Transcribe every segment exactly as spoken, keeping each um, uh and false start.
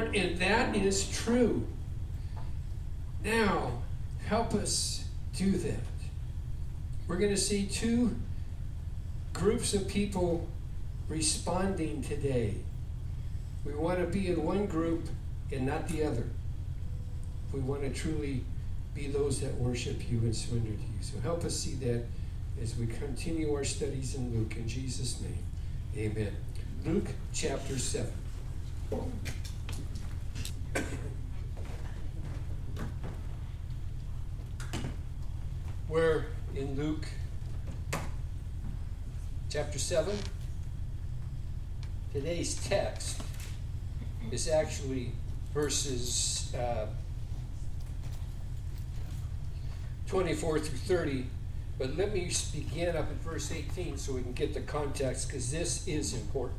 Lord, and that is true. Now, help us do that. We're going to see two groups of people responding today. We want to be in one group and not the other. We want to truly be those that worship you and surrender to you. So help us see that as we continue our studies in Luke. In Jesus' name, amen. Luke chapter seven. We're in Luke chapter seven. Today's text is actually verses uh, twenty-four through thirty, but let me begin up at verse eighteen so we can get the context, because this is important.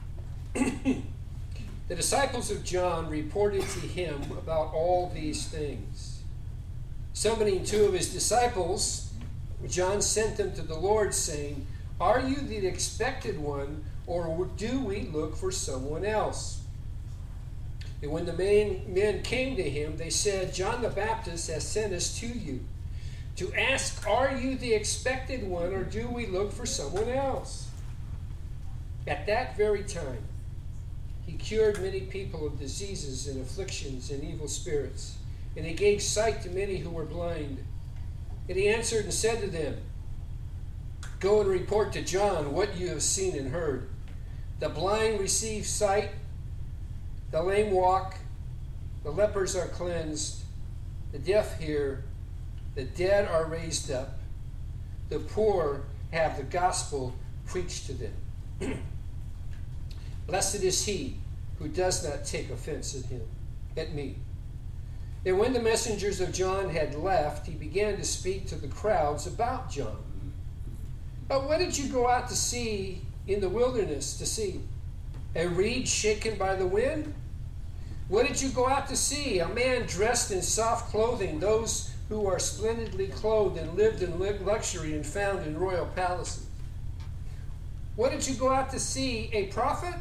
The disciples of John reported to him about all these things. Summoning two of his disciples, John sent them to the Lord, saying, "Are you the expected one, or do we look for someone else?" And when the men, men came to him, they said, "John the Baptist has sent us to you to ask, are you the expected one, or do we look for someone else?" At that very time, he cured many people of diseases and afflictions and evil spirits, and he gave sight to many who were blind. And he answered and said to them, "Go and report to John what you have seen and heard. The blind receive sight, the lame walk, the lepers are cleansed, the deaf hear, the dead are raised up, the poor have the gospel preached to them. Blessed is he who does not take offense at him, at me." And when the messengers of John had left, he began to speak to the crowds about John. "But what did you go out to see in the wilderness to see? A reed shaken by the wind? What did you go out to see? A man dressed in soft clothing, those who are splendidly clothed and lived in luxury and found in royal palaces? What did you go out to see? A prophet?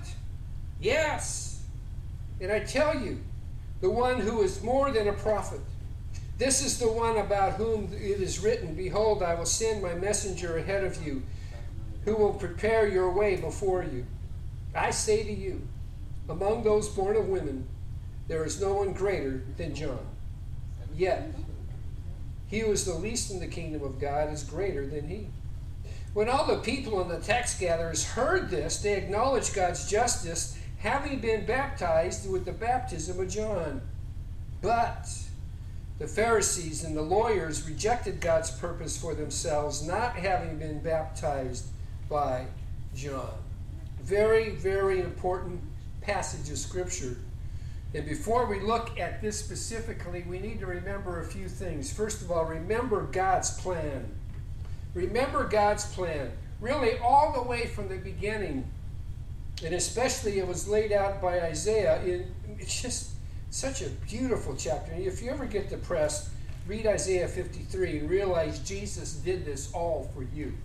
Yes. And I tell you, the one who is more than a prophet. This is the one about whom it is written, 'Behold, I will send my messenger ahead of you, who will prepare your way before you.' I say to you, among those born of women, there is no one greater than John. Yet, he who is the least in the kingdom of God is greater than he." When all the people and the tax gatherers heard this, they acknowledged God's justice, having been baptized with the baptism of John. But the Pharisees and the lawyers rejected God's purpose for themselves, not having been baptized by John. Very, very important passage of Scripture. And before we look at this specifically, we need to remember a few things. First of all, remember God's plan. Remember God's plan. Really, all the way from the beginning. And especially it was laid out by Isaiah. In, it's just such a beautiful chapter. And if you ever get depressed, read Isaiah fifty-three and realize Jesus did this all for you.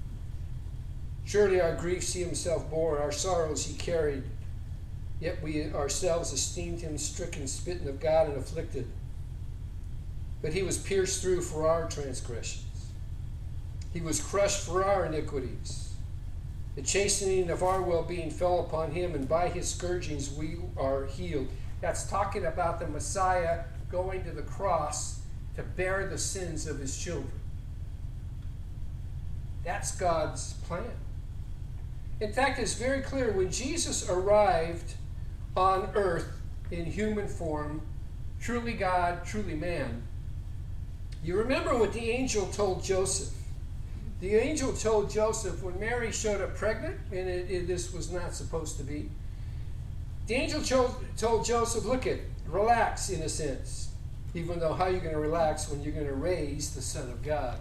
"Surely our griefs he himself bore, our sorrows he carried. Yet we ourselves esteemed him stricken, smitten of God, and afflicted. But he was pierced through for our transgressions. He was crushed for our iniquities. The chastening of our well-being fell upon him, and by his scourgings we are healed." That's talking about the Messiah going to the cross to bear the sins of his children. That's God's plan. In fact, it's very clear when Jesus arrived on earth in human form, truly God, truly man. You remember what the angel told Joseph. The angel told Joseph when Mary showed up pregnant, and it, it, this was not supposed to be. The angel told, told Joseph, look it, relax in a sense. Even though how are you going to relax when you're going to raise the Son of God?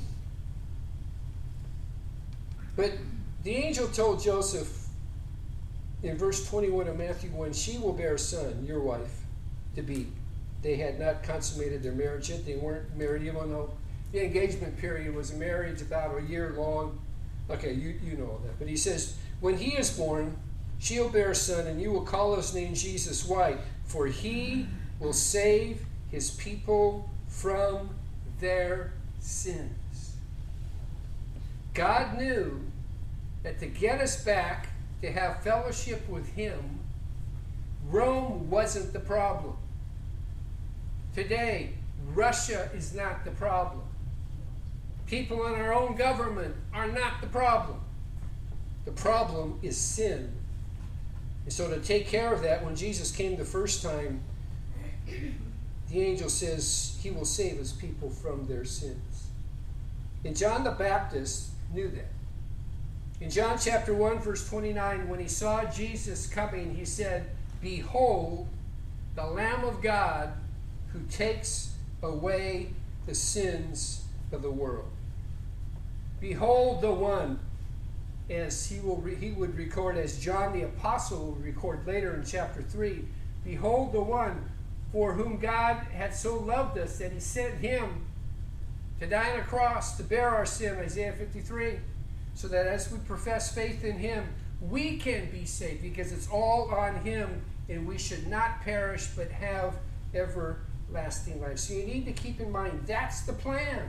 But the angel told Joseph in verse twenty-one of Matthew one, "She will bear a son, your wife, to be." They had not consummated their marriage yet. They weren't married, even though the engagement period was a marriage about a year long. Okay, you, you know all that. But he says, when he is born, she'll bear a son, and you will call his name Jesus. Why? For he will save his people from their sins. God knew that to get us back, to have fellowship with him, Rome wasn't the problem. Today, Russia is not the problem. People in our own government are not the problem. The problem is sin. And so to take care of that, when Jesus came the first time, the angel says he will save his people from their sins. And John the Baptist knew that. In John chapter one, verse twenty-nine, when he saw Jesus coming, he said, "Behold, the Lamb of God who takes away the sins of the world." Behold the one, as he will re- he would record, as John the Apostle will record later in chapter three. Behold the one for whom God had so loved us that he sent him to die on a cross to bear our sin, Isaiah fifty-three, so that as we profess faith in him, we can be saved, because it's all on him, and we should not perish but have everlasting life. So you need to keep in mind, that's the plan.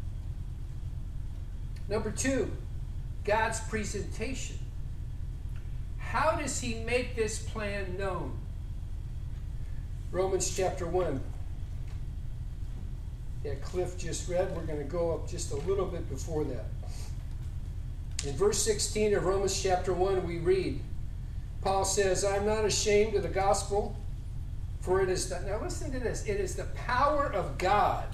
Number two, God's presentation. How does he make this plan known? Romans chapter one. That Cliff just read, we're going to go up just a little bit before that. In verse sixteen of Romans chapter one, we read, Paul says, "I'm not ashamed of the gospel, for it is the," now listen to this, "it is the power of God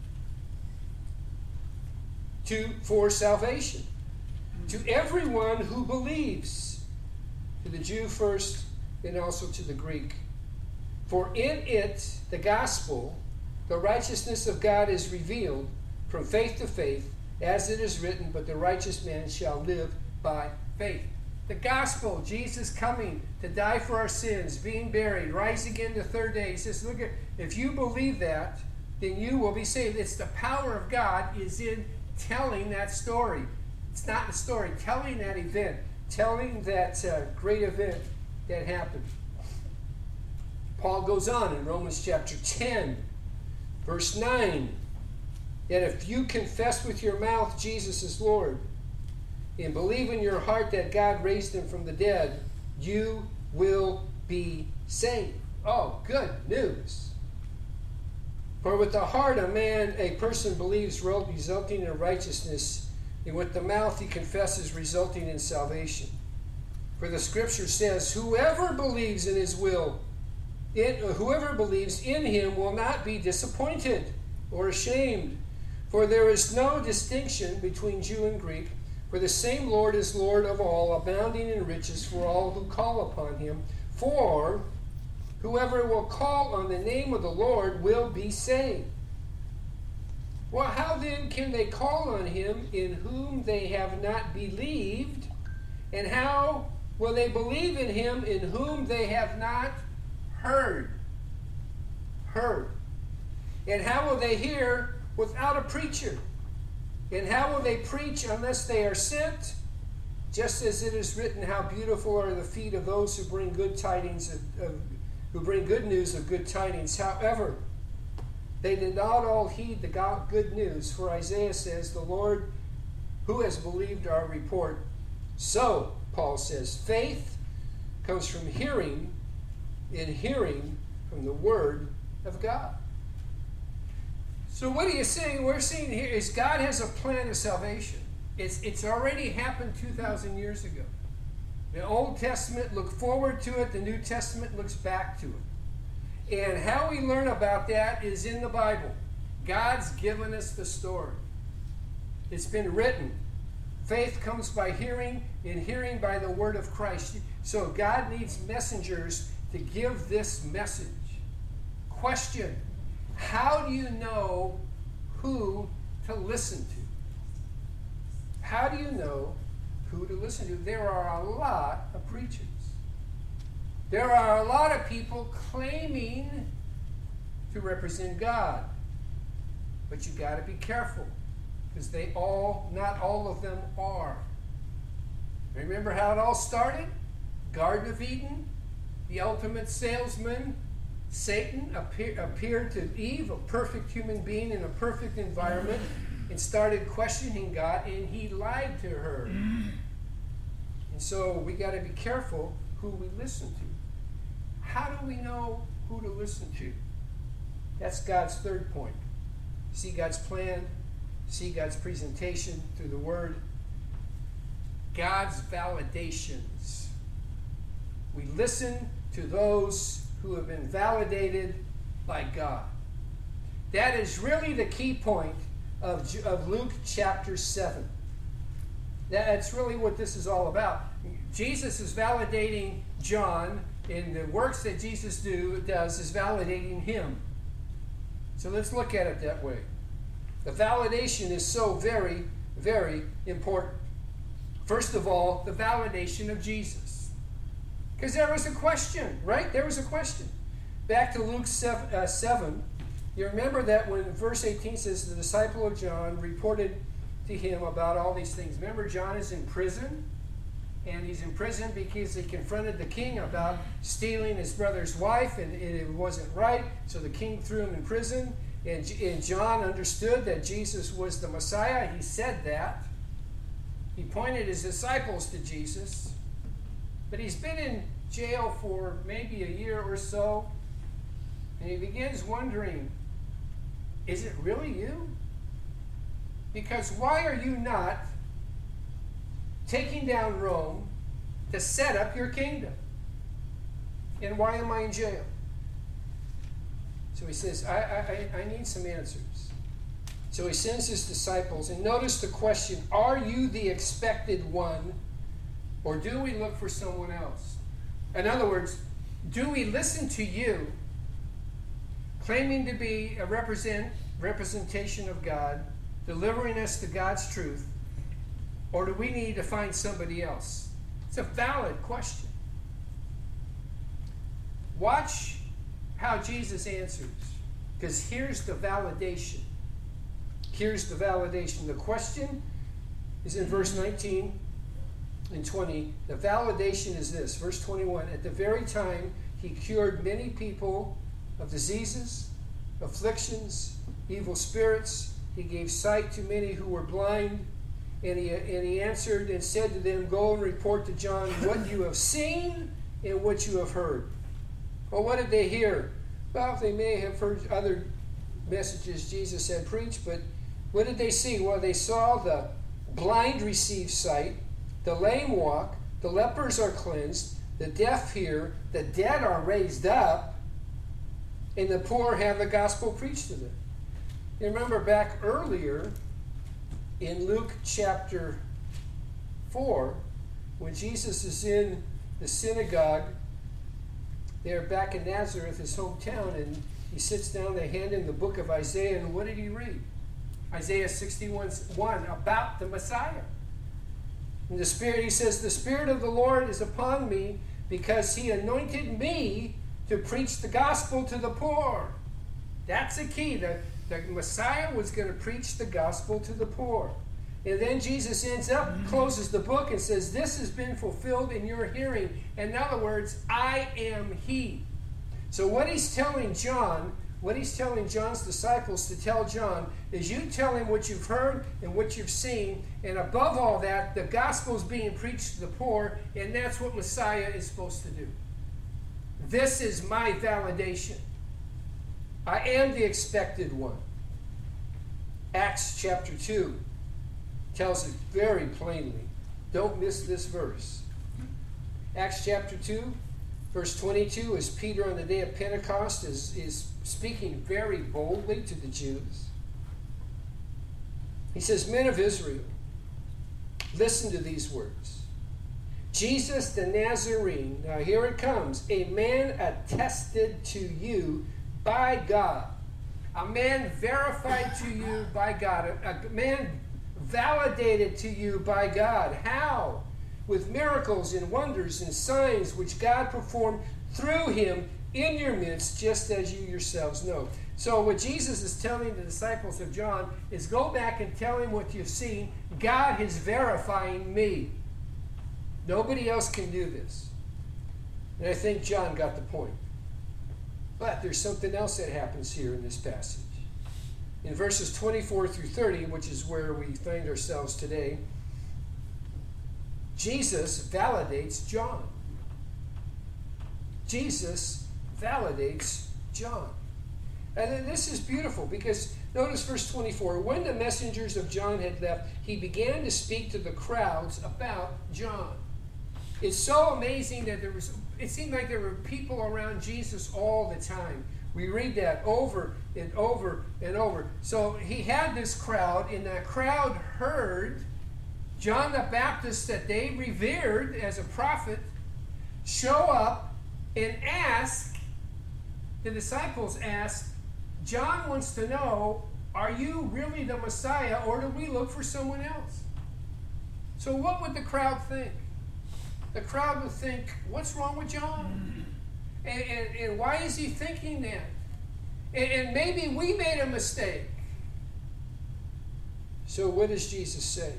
to for salvation to everyone who believes, to the Jew first, and also to the Greek. For in it, the gospel, the righteousness of God is revealed from faith to faith, as it is written, but the righteous man shall live by faith." The gospel, Jesus coming to die for our sins, being buried, rise again the third day. He says, look at, if you believe that, then you will be saved. It's the power of God is in telling that story. It's not the story, telling that event, telling that uh, great event that happened. Paul goes on in Romans chapter ten, verse nine, that if you confess with your mouth Jesus is Lord, and believe in your heart that God raised him from the dead, you will be saved. Oh, good news. For with the heart a man, a person believes, resulting in righteousness, and with the mouth he confesses, resulting in salvation. For the scripture says, whoever believes in his will, in, whoever believes in him will not be disappointed or ashamed. For there is no distinction between Jew and Greek, for the same Lord is Lord of all, abounding in riches for all who call upon him. For whoever will call on the name of the Lord will be saved. Well, how then can they call on him in whom they have not believed? And how will they believe in him in whom they have not heard? Heard. And how will they hear without a preacher? And how will they preach unless they are sent? Just as it is written, how beautiful are the feet of those who bring good tidings of, of who bring good news of good tidings. However, they did not all heed the God, good news, for Isaiah says, the Lord who has believed our report. So, Paul says, faith comes from hearing, and hearing from the word of God. So what are you saying? We're saying here is God has a plan of salvation. It's, it's already happened two thousand years ago. The Old Testament looked forward to it. The New Testament looks back to it. And how we learn about that is in the Bible. God's given us the story. It's been written. Faith comes by hearing, and hearing by the word of Christ. So God needs messengers to give this message. Question: how do you know who to listen to? How do you know who to listen to? There are a lot of preachers. There are a lot of people claiming to represent God. But you got to be careful, because they all, not all of them are. Remember how it all started? Garden of Eden, the ultimate salesman, Satan, appear, appeared to Eve, a perfect human being in a perfect environment, and started questioning God, and he lied to her. And so we got to be careful who we listen to. How do we know who to listen to? That's God's third point. See God's plan, see God's presentation through the Word. God's validations. We listen to those who have been validated by God. That is really the key point of, of Luke chapter seven. That's really what this is all about. Jesus is validating John, and the works that Jesus do, does is validating him. So let's look at it that way. The validation is so very, very important. First of all, the validation of Jesus. Because there was a question, right? There was a question. Back to Luke seven, uh, seven, you remember that when verse eighteen says, the disciple of John reported to him about all these things. Remember, John is in prison, and he's in prison because he confronted the king about stealing his brother's wife, and it wasn't right, so the king threw him in prison, and, and John understood that Jesus was the Messiah. He said that. He pointed his disciples to Jesus, but he's been in jail for maybe a year or so, and he begins wondering, is it really you? Because why are you not taking down Rome to set up your kingdom? And why am I in jail? So he says, I, I, I need some answers. So he sends his disciples, and notice the question, are you the expected one, or do we look for someone else? In other words, do we listen to you, claiming to be a represent, representation of God, delivering us to God's truth, or do we need to find somebody else? It's a valid question. Watch how Jesus answers, because here's the validation. Here's the validation. The question is in verse nineteen and twenty. The validation is this, verse twenty-one. At the very time he cured many people of diseases, afflictions, evil spirits. He gave sight to many who were blind. And he, and he answered and said to them, go and report to John what you have seen and what you have heard. Well, what did they hear? Well, they may have heard other messages Jesus had preached, but what did they see? Well, they saw the blind receive sight, the lame walk, the lepers are cleansed, the deaf hear, the dead are raised up, and the poor have the gospel preached to them. You remember back earlier in Luke chapter four, when Jesus is in the synagogue there back in Nazareth, his hometown, and he sits down, they hand him the book of Isaiah, and what did he read? Isaiah sixty-one one, about the Messiah. And the Spirit, he says, the Spirit of the Lord is upon me because he anointed me to preach the gospel to the poor. That's the key. The, the Messiah was going to preach the gospel to the poor. And then Jesus ends up, closes the book and says, this has been fulfilled in your hearing. In other words, I am he. So what he's telling John, what he's telling John's disciples to tell John is you tell him what you've heard and what you've seen. And above all that, the gospel is being preached to the poor. And that's what Messiah is supposed to do. This is my validation. I am the expected one. Acts chapter two tells it very plainly. Don't miss this verse. Acts chapter two, verse twenty-two, as Peter on the day of Pentecost is, is speaking very boldly to the Jews. He says, men of Israel, listen to these words. Jesus the Nazarene, now here it comes, a man attested to you by God. A man verified to you by God. A, a man validated to you by God. How? With miracles and wonders and signs which God performed through him in your midst, just as you yourselves know. So what Jesus is telling the disciples of John is go back and tell him what you've seen. God is verifying me. Nobody else can do this. And I think John got the point. But there's something else that happens here in this passage. In verses twenty-four through thirty, which is where we find ourselves today, Jesus validates John. Jesus validates John. And then this is beautiful because notice verse twenty-four. When the messengers of John had left, he began to speak to the crowds about John. It's so amazing that there was, it seemed like there were people around Jesus all the time. We read that over and over and over. So he had this crowd, and that crowd heard John the Baptist that they revered as a prophet show up and ask, the disciples asked, John wants to know, are you really the Messiah, or do we look for someone else? So what would the crowd think? The crowd would think, what's wrong with John? And, and, and why is he thinking that? And, and maybe we made a mistake. So what does Jesus say?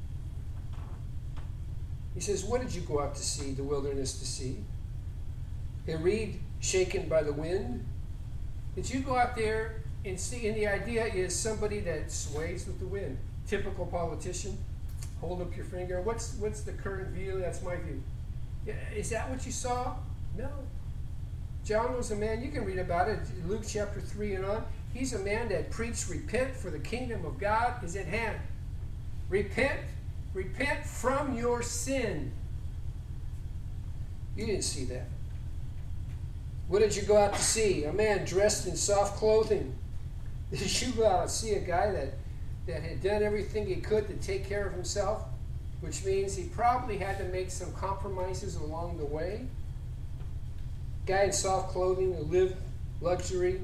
He says, what did you go out to see, the wilderness to see? A reed shaken by the wind? Did you go out there and see, and the idea is somebody that sways with the wind. Typical politician. Hold up your finger. What's what's the current view? That's my view. Yeah, is that what you saw? No. John was a man, you can read about it, Luke chapter three and on. He's a man that preached, repent, for the kingdom of God is at hand. Repent, repent from your sin. You didn't see that. What did you go out to see? A man dressed in soft clothing. Did you go out and see a guy that that had done everything he could to take care of himself, which means he probably had to make some compromises along the way? Guy in soft clothing who lived luxury,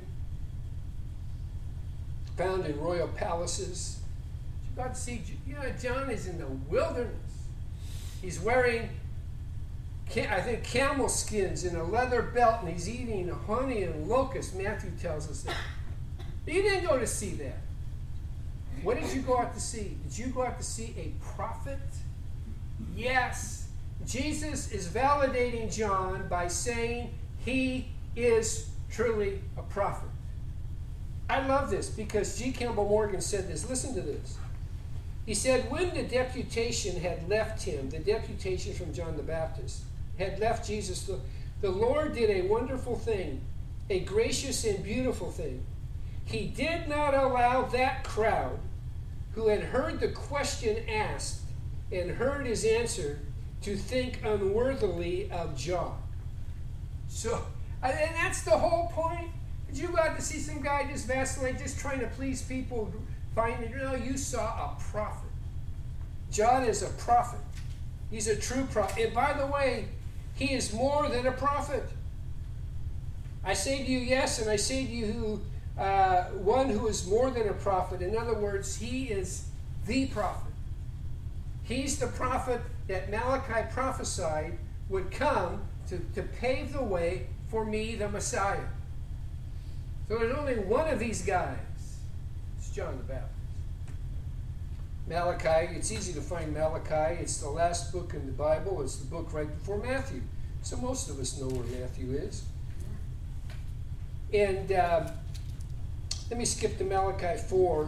found in royal palaces. You got to see, you know, John is in the wilderness. He's wearing, I think, camel skins and a leather belt, and he's eating honey and locusts. Matthew tells us that. You didn't go to see that. What did you go out to see? Did you go out to see a prophet? Yes. Jesus is validating John by saying he is truly a prophet. I love this because G. Campbell Morgan said this. Listen to this. He said, when the deputation had left him, the deputation from John the Baptist, had left Jesus, the, the Lord did a wonderful thing, a gracious and beautiful thing. He did not allow that crowd who had heard the question asked and heard his answer to think unworthily of John. So, and that's the whole point. Did you go out to see some guy just vacillate, just trying to please people, find it? No, you saw a prophet. John is a prophet. He's a true prophet. And by the way, he is more than a prophet. I say to you, yes, and I say to you, who uh, one who is more than a prophet. In other words, he is the prophet. He's the prophet that Malachi prophesied would come to, to pave the way for me, the Messiah. So there's only one of these guys. It's John the Baptist. Malachi, it's easy to find Malachi. It's the last book in the Bible. It's the book right before Matthew. So most of us know where Matthew is. And uh, let me skip to Malachi four,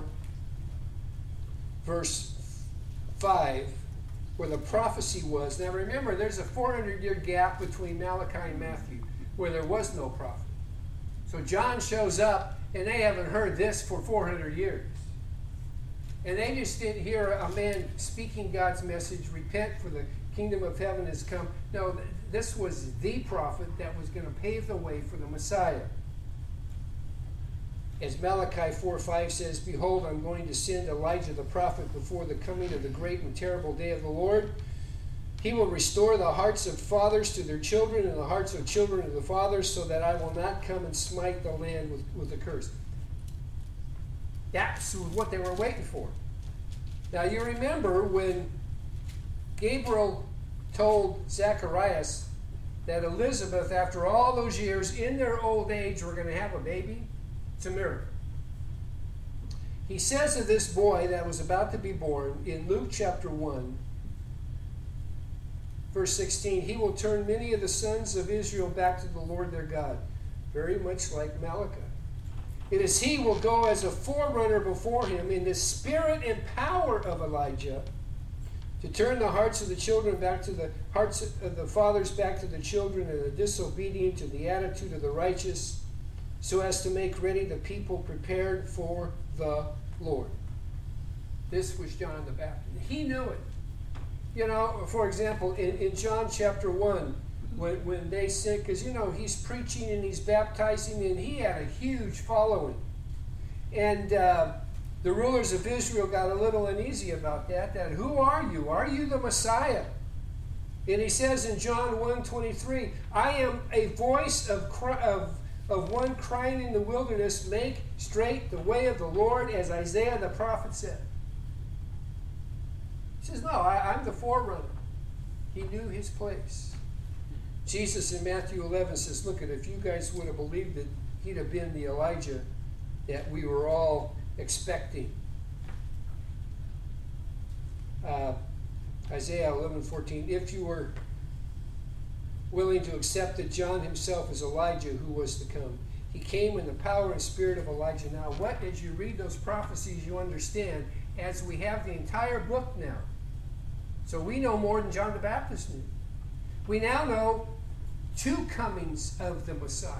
verse five, where the prophecy was. Now remember, there's a four hundred year gap between Malachi and Matthew, where there was no prophet. So John shows up, and they haven't heard this for four hundred years. And they just didn't hear a man speaking God's message, repent for the kingdom of heaven has come. No, this was the prophet that was going to pave the way for the Messiah. As Malachi four five says, behold, I'm going to send Elijah the prophet before the coming of the great and terrible day of the Lord. He will restore the hearts of fathers to their children and the hearts of children to the fathers, so that I will not come and smite the land with, with a curse. That's what they were waiting for. Now you remember when Gabriel told Zacharias that Elizabeth, after all those years, in their old age, were going to have a baby? It's a miracle. He says of this boy that was about to be born in Luke chapter one, verse sixteen, he will turn many of the sons of Israel back to the Lord their God. Very much like Malachi. It is he will go as a forerunner before him in the spirit and power of Elijah, to turn the hearts of the children back to the hearts of the fathers back to the children, and the disobedient to the attitude of the righteous, so as to make ready the people prepared for the Lord. This was John the Baptist. He knew it. You know, for example, in, in John chapter one, when, when they sing, because, you know, he's preaching and he's baptizing, and he had a huge following. And uh, the rulers of Israel got a little uneasy about that, that who are you? Are you the Messiah? And he says in John one twenty-three, I am a voice of, cry, of, of one crying in the wilderness, make straight the way of the Lord, as Isaiah the prophet said. He says, no, I, I'm the forerunner. He knew his place. Jesus in Matthew eleven says, look, if you guys would have believed that he'd have been the Elijah that we were all expecting. Uh, Isaiah eleven fourteen, if you were willing to accept that John himself is Elijah who was to come. He came in the power and spirit of Elijah. Now, what, as you read those prophecies, you understand, as we have the entire book now. So we know more than John the Baptist knew. We now know two comings of the Messiah.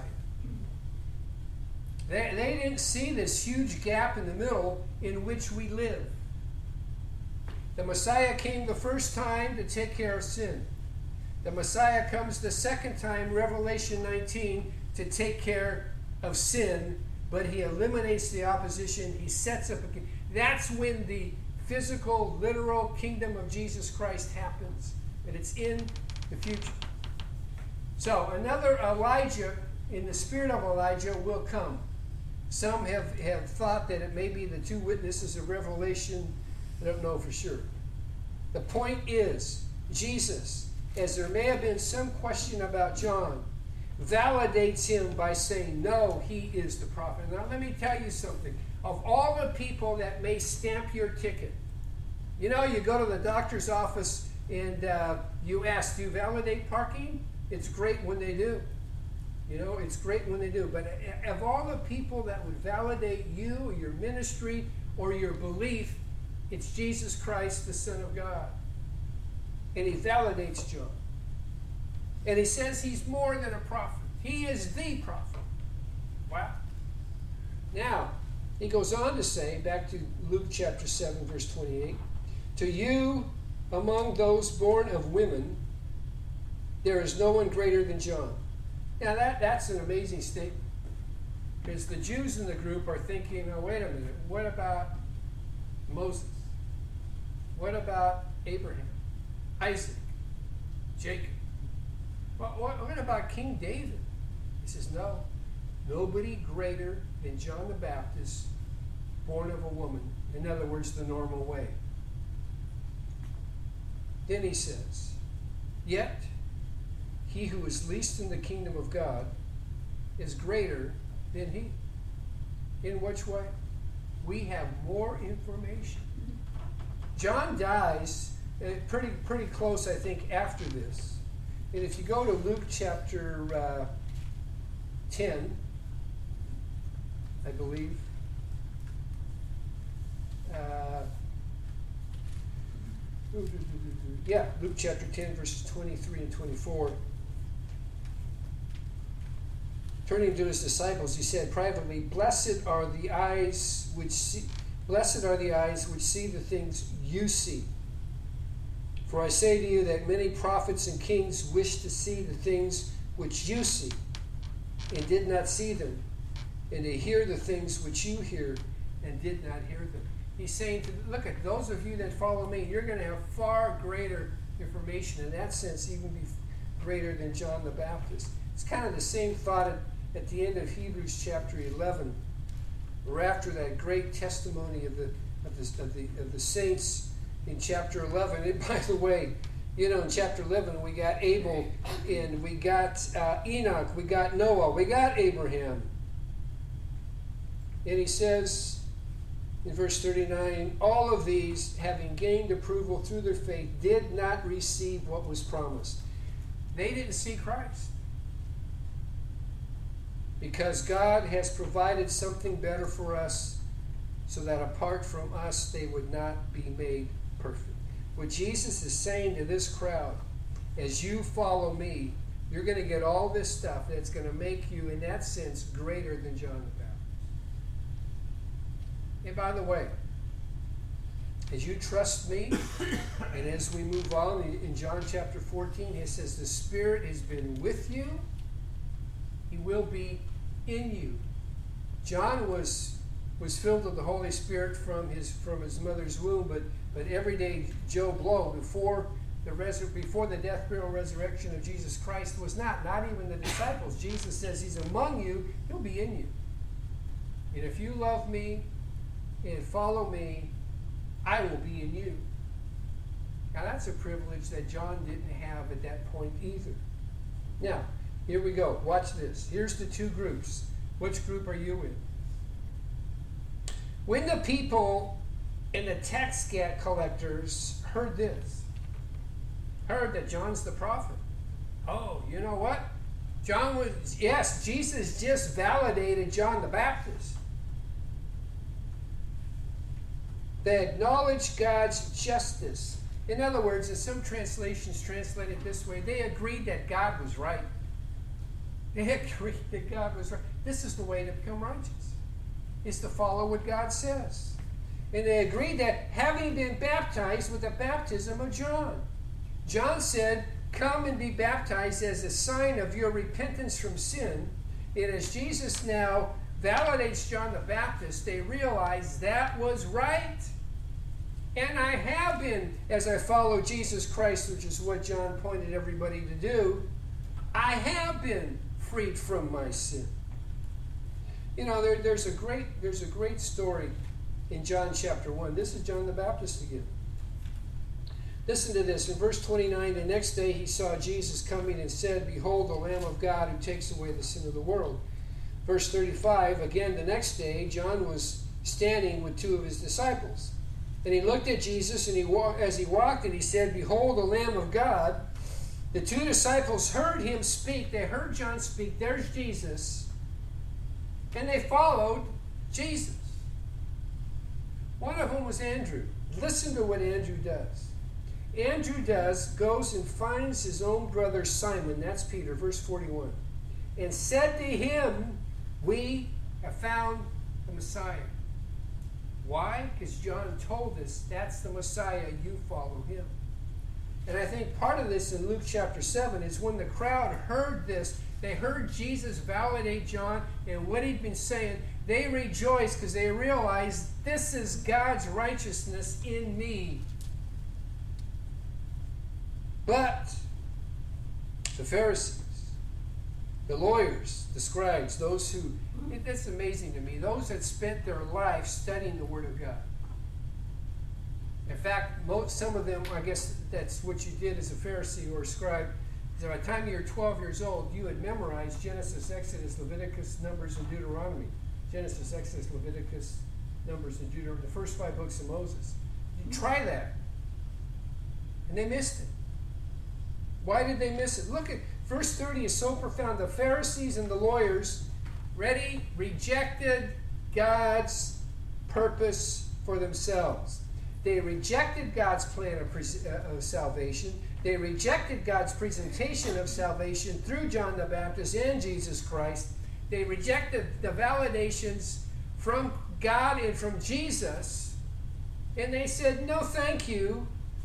They, they didn't see this huge gap in the middle in which we live. The Messiah came the first time to take care of sin. The Messiah comes the second time, Revelation nineteen, to take care of sin, but he eliminates the opposition. He sets up a king. That's when the physical, literal kingdom of Jesus Christ happens. And it's in the future. So another Elijah, in the spirit of Elijah, will come. Some have, have thought that it may be the two witnesses of Revelation. I don't know for sure. The point is, Jesus, as there may have been some question about John, validates him by saying, no, he is the prophet. Now let me tell you something. Of all the people that may stamp your ticket, you know, you go to the doctor's office and uh, you ask, do you validate parking? It's great when they do. You know, it's great when they do. But of all the people that would validate you or your ministry or your belief, it's Jesus Christ, the Son of God. And he validates John. And he says he's more than a prophet. He is the prophet. Wow. Now, he goes on to say, back to Luke chapter seven, verse twenty-eight, to you among those born of women, there is no one greater than John. Now, that, that's an amazing statement. Because the Jews in the group are thinking, oh, wait a minute, what about Moses? What about Abraham? Isaac? Jacob? Well, what, what about King David? He says, no, nobody greater than John the Baptist, born of a woman. In other words, the normal way. Then he says, yet he who is least in the kingdom of God is greater than he. In which way? We have more information. John dies uh, pretty, pretty close, I think, after this. And if you go to Luke chapter uh, ten, I believe, uh, yeah, Luke chapter ten, verses twenty-three and twenty-four. Turning to his disciples, he said privately, Blessed are the eyes which see, blessed are the eyes which see the things you see. For I say to you that many prophets and kings wished to see the things which you see, and did not see them, and to hear the things which you hear, and did not hear them. He's saying, to, look, at those of you that follow me, you're going to have far greater information, in that sense, even be greater than John the Baptist. It's kind of the same thought at, at the end of Hebrews chapter eleven, or after that great testimony of the of the of the, of the saints in chapter eleven. And by the way, you know, in chapter eleven we got Abel, and we got uh, Enoch, we got Noah, we got Abraham. And he says In verse thirty-nine, all of these, having gained approval through their faith, did not receive what was promised. They didn't see Christ. Because God has provided something better for us, so that apart from us, they would not be made perfect. What Jesus is saying to this crowd, as you follow me, you're going to get all this stuff that's going to make you, in that sense, greater than John the Baptist. And by the way, as you trust me, and as we move on in John chapter fourteen, it says, the Spirit has been with you. He will be in you. John was was filled with the Holy Spirit from his from his mother's womb, but but every day Joe Blow, before the resur- before the death, burial, resurrection of Jesus Christ, was not. Not even the disciples. Jesus says he's among you. He'll be in you. And if you love me and follow me, I will be in you. Now that's a privilege that John didn't have at that point either. Now, here we go. Watch this. Here's the two groups. Which group are you in? When the people and the tax collectors heard this, heard that John's the prophet. Oh, you know what? John was, yes, Jesus just validated John the Baptist. They acknowledged God's justice. In other words, in some translations translate it this way, they agreed that God was right. They agreed that God was right. This is the way to become righteous, is to follow what God says. And they agreed that having been baptized with the baptism of John. John said, come and be baptized as a sign of your repentance from sin. And as Jesus now validates John the Baptist, they realize that was right. And I have been, as I follow Jesus Christ, which is what John pointed everybody to do, I have been freed from my sin. You know, there, there's a great there's a great story in John chapter one. This is John the Baptist again. Listen to this. In verse twenty-nine, the next day he saw Jesus coming and said, behold, the Lamb of God who takes away the sin of the world. Verse thirty-five, again the next day, John was standing with two of his disciples. And he looked at Jesus, and he wa- as he walked, and he said, behold, the Lamb of God. The two disciples heard him speak. They heard John speak. There's Jesus. And they followed Jesus. One of them was Andrew. Listen to what Andrew does. Andrew does, goes and finds his own brother Simon, that's Peter, verse forty-one, and said to him, we have found the Messiah. Why? Because John told us that's the Messiah, you follow him. And I think part of this in Luke chapter seven is when the crowd heard this, they heard Jesus validate John and what he'd been saying, they rejoiced because they realized this is God's righteousness in me. But the Pharisees, the lawyers, the scribes, those who, it, that's amazing to me, those that spent their life studying the Word of God. In fact, most, some of them, I guess that's what you did as a Pharisee or a scribe. By the time you were twelve years old, you had memorized Genesis, Exodus, Leviticus, Numbers, and Deuteronomy. Genesis, Exodus, Leviticus, Numbers, and Deuteronomy, the first five books of Moses. You try that. And they missed it. Why did they miss it? Look at verse thirty is so profound. The Pharisees and the lawyers, ready, rejected God's purpose for themselves. They rejected God's plan of, pres- uh, of salvation. They rejected God's presentation of salvation through John the Baptist and Jesus Christ. They rejected the validations from God and from Jesus. And they said, no, thank you,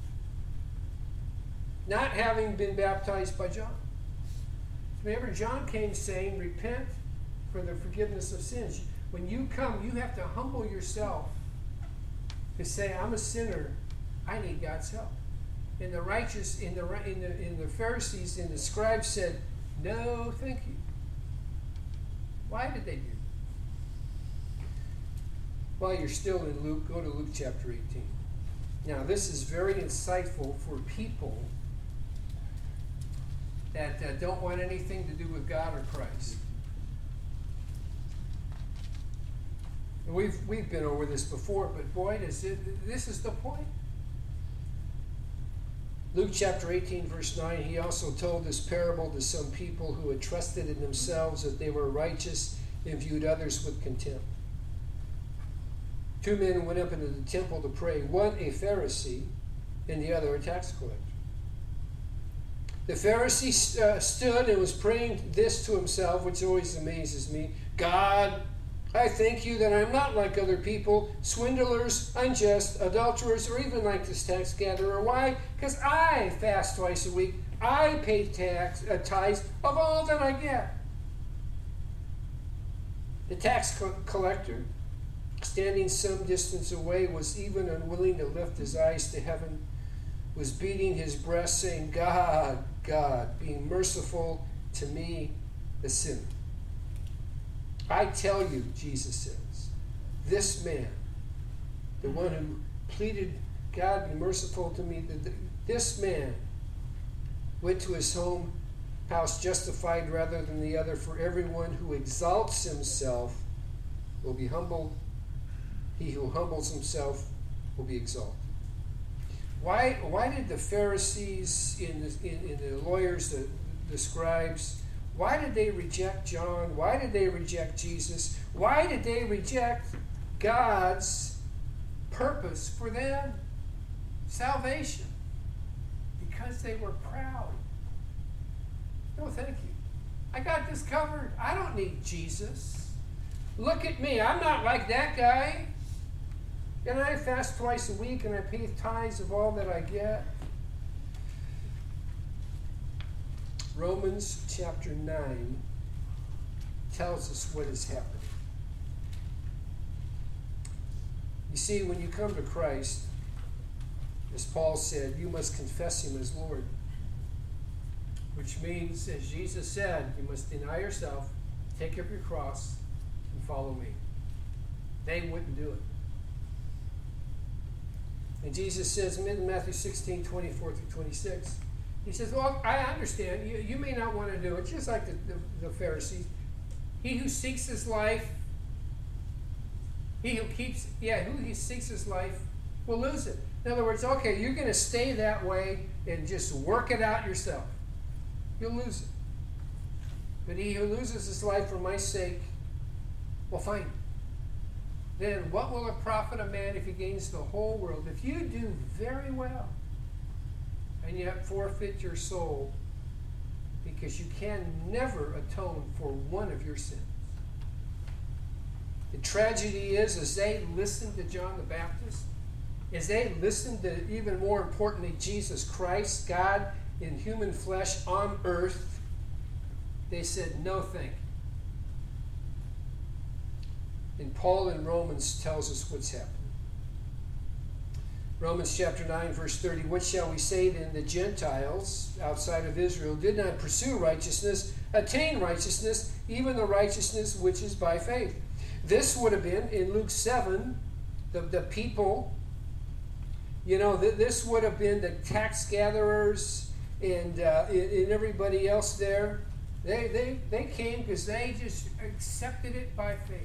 not having been baptized by John. Remember, John came saying, repent for the forgiveness of sins. When you come, you have to humble yourself to say, I'm a sinner, I need God's help. And the righteous, in the, in the, in the Pharisees and the scribes said, no, thank you. Why did they do that? While you're still in Luke, go to Luke chapter eighteen. Now, this is very insightful for people that uh, don't want anything to do with God or Christ. We've, we've been over this before, but boy, does it, this is the point. Luke chapter eighteen, verse nine, he also told this parable to some people who had trusted in themselves that they were righteous and viewed others with contempt. Two men went up into the temple to pray, one a Pharisee and the other a tax collector. The Pharisee uh, stood and was praying this to himself, which always amazes me. God, I thank you that I'm not like other people, swindlers, unjust, adulterers, or even like this tax gatherer. Why? Because I fast twice a week. I pay tax, uh, tithes of all that I get. The tax co- collector, standing some distance away, was even unwilling to lift his eyes to heaven, was beating his breast, saying, God, God, be merciful to me, the sinner. I tell you, Jesus says, this man, the one who pleaded, God, be merciful to me, this man went to his home house justified rather than the other. For everyone who exalts himself will be humbled. He who humbles himself will be exalted. Why, why did the Pharisees and the, in, in the lawyers, the, the scribes, why did they reject John? Why did they reject Jesus? Why did they reject God's purpose for them? Salvation. Because they were proud. No, thank you. I got this covered. I don't need Jesus. Look at me. I'm not like that guy. And I fast twice a week and I pay tithes of all that I get. Romans chapter nine tells us what is happening. You see, when you come to Christ, as Paul said, you must confess him as Lord. Which means, as Jesus said, you must deny yourself, take up your cross, and follow me. They wouldn't do it. And Jesus says in Matthew sixteen, twenty-four through twenty-six, he says, well, I understand. You, you may not want to do it, just like the, the, the Pharisees. He who seeks his life, he who keeps, yeah, who he seeks his life will lose it. In other words, okay, you're going to stay that way and just work it out yourself. You'll lose it. But he who loses his life for my sake will find it. Then what will it profit a man if he gains the whole world? If you do very well, and yet forfeit your soul, because you can never atone for one of your sins. The tragedy is, as they listened to John the Baptist, as they listened to, even more importantly, Jesus Christ, God in human flesh on earth, they said, no thank you. And Paul in Romans tells us what's happened. Romans chapter nine, verse thirty, what shall we say then? The Gentiles outside of Israel did not pursue righteousness, attain righteousness, even the righteousness which is by faith. This would have been, in Luke seven, the, the people, you know, th- this would have been the tax gatherers and, uh, and everybody else there. They, they, they came because they just accepted it by faith.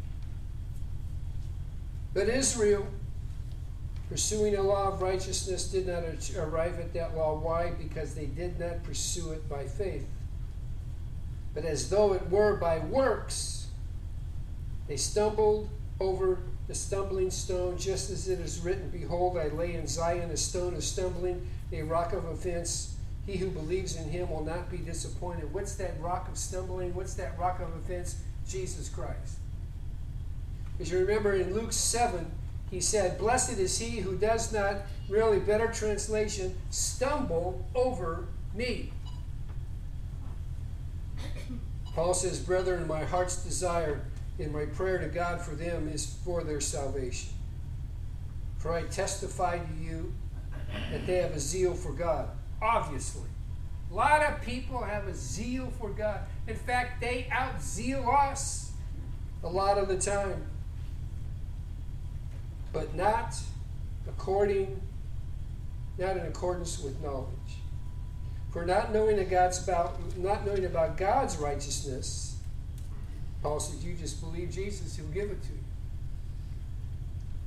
But Israel, pursuing a law of righteousness, did not arrive at that law. Why? Because they did not pursue it by faith, but as though it were by works. They stumbled over the stumbling stone, just as it is written, behold, I lay in Zion a stone of stumbling, a rock of offense. He who believes in him will not be disappointed. What's that rock of stumbling? What's that rock of offense? Jesus Christ. As you remember in Luke seven, he said, blessed is he who does not, really better translation, stumble over me. Paul says, brethren, my heart's desire and my prayer to God for them is for their salvation. For I testify to you that they have a zeal for God. Obviously. A lot of people have a zeal for God. In fact, they out-zeal us a lot of the time. But not according, not in accordance with knowledge. For not knowing that God's about, not knowing about God's righteousness, Paul says, you just believe Jesus, he'll give it to you.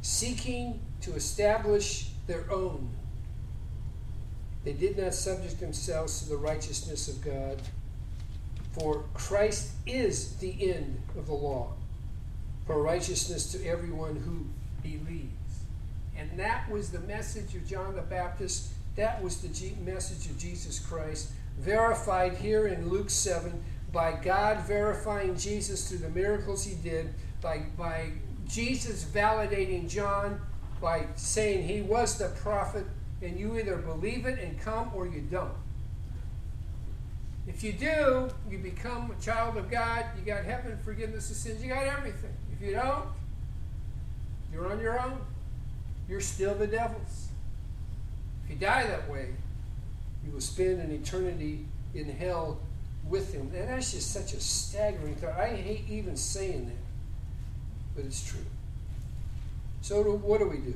seeking to establish their own. They did not subject themselves to the righteousness of God, for Christ is the end of the law, for righteousness to everyone who believes. And that was the message of John the Baptist. That was the G- message of Jesus Christ, verified here in Luke seven by God verifying Jesus through the miracles he did, by, by Jesus validating John by saying he was the prophet, and you either believe it and come or you don't. If you do, you become a child of God. You got heaven, forgiveness of sins. You got everything. If you don't, you're on your own. You're still the devil's. If you die that way, you will spend an eternity in hell with him. And that's just such a staggering thought. I hate even saying that, but it's true. So what do we do?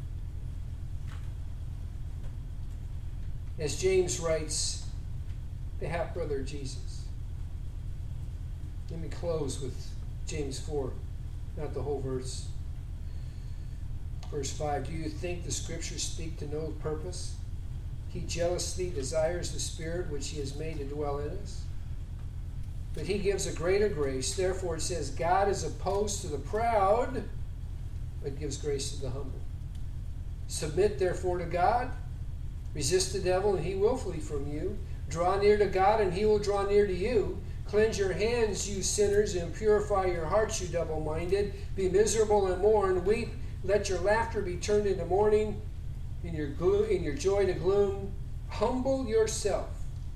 As James writes, the half-brother of Jesus. Let me close with James four, not the whole verse. Verse five, do you think the scriptures speak to no purpose? He jealously desires the Spirit which he has made to dwell in us. But he gives a greater grace. Therefore it says, God is opposed to the proud, but gives grace to the humble. Submit therefore to God. Resist the devil, and he will flee from you. Draw near to God, and he will draw near to you. Cleanse your hands, you sinners, and purify your hearts, you double-minded. Be miserable and mourn. Weep. Let your laughter be turned into mourning, and your, glo- and your joy to gloom. Humble yourself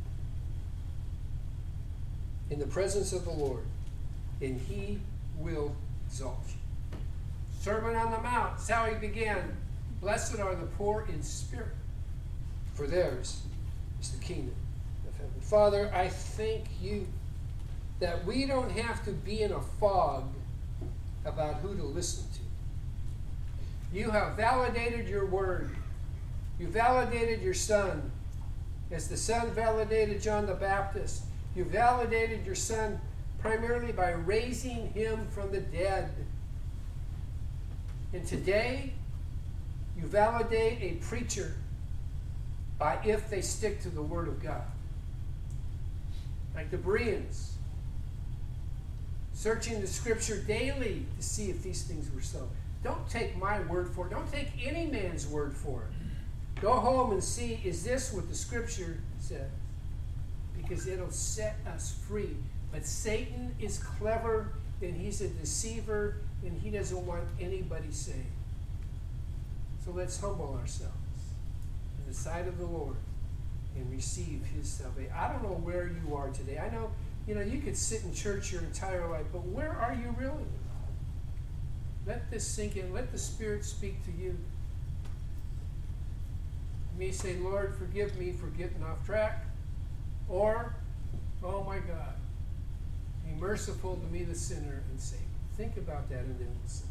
in the presence of the Lord, and he will exalt you. Sermon on the Mount. That's how he began. Blessed are the poor in spirit, for theirs is the kingdom of heaven. Father, I thank you that we don't have to be in a fog about who to listen to. You have validated your word. You validated your Son, as the Son validated John the Baptist. You validated your Son primarily by raising him from the dead. And today, you validate a preacher by if they stick to the Word of God. Like the Bereans, searching the Scripture daily to see if these things were so. Don't take my word for it. Don't take any man's word for it. Go home and see, is this what the Scripture says? Because it'll set us free. But Satan is clever, and he's a deceiver, and he doesn't want anybody saved. So let's humble ourselves in the sight of the Lord and receive his salvation. I don't know where you are today. I know, you know, you could sit in church your entire life, but where are you really? Let this sink in. Let the Spirit speak to you. You may say, Lord, forgive me for getting off track. Or, oh my God, be merciful to me, the sinner, and save me. Think about that and then listen.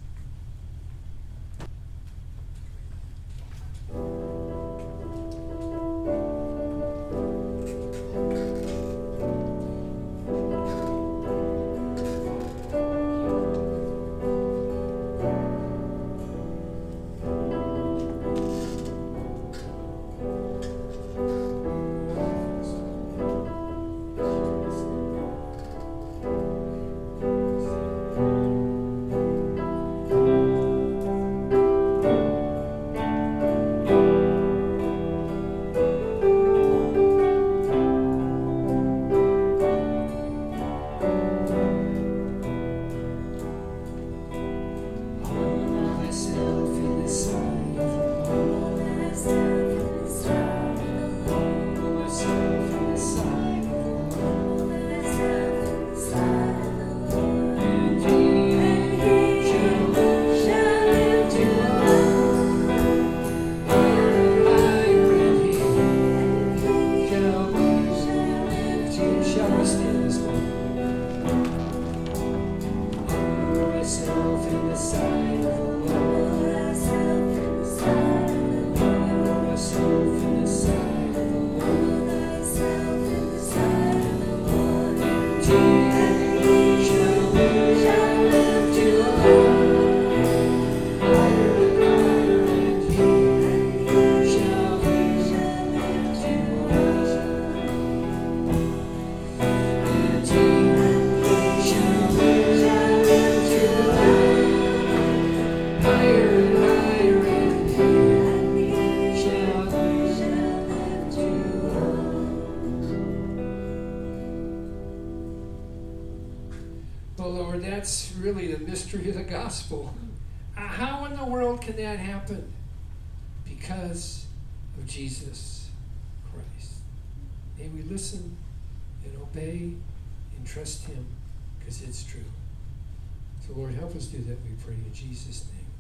Higher Lord, that's really the mystery of the gospel. Uh, how in the world can that happen? Because of Jesus Christ. May we listen and obey and trust him because it's true. So Lord, help us do that, we pray in Jesus' name.